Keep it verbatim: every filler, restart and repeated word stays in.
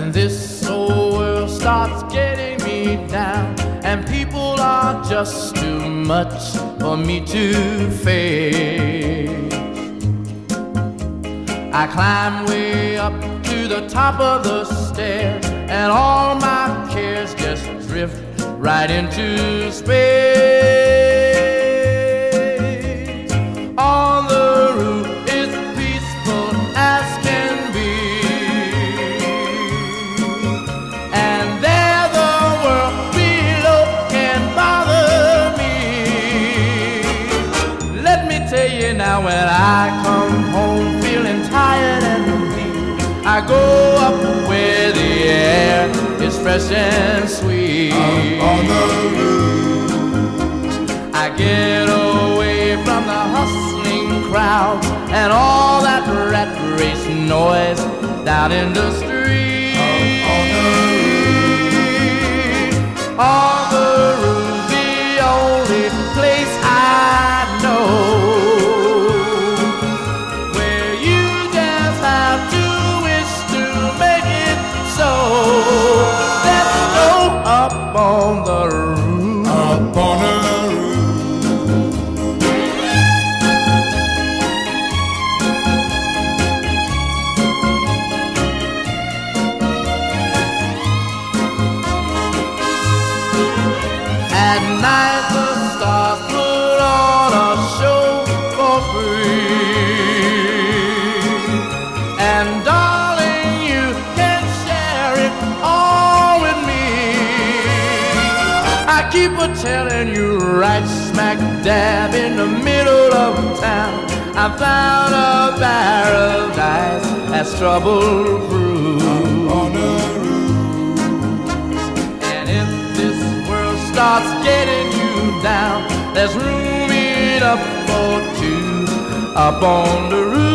this old world starts getting me down, and people are just too much for me to face. I climb way up to the top of the stairs, and all my cares just drift right into space. On the roof is peaceful as can be, and there the world below can bother me. Let me tell you now, when I come home feeling tired and weak, I go up where the air is fresh and sweet. Up on the roof, I get away from the hustling crowd and all that rat race noise down in the street. up on the roof, On the roof, the only place I know where you just have to wish to make it so. Let's go up on the roof. up on the roof. At night the stars put on a show for free, and darling, you can share it all with me. I keep a telling you, right smack dab in the middle of town, I found a paradise that's trouble-proof. On the roof, And if this world starts getting you down, there's room enough for two up on the roof.